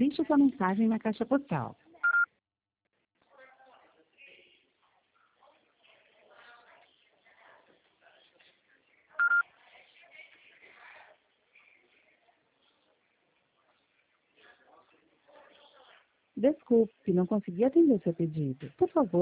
Deixe sua mensagem na caixa postal. Desculpe, não consegui atender seu pedido. Por favor,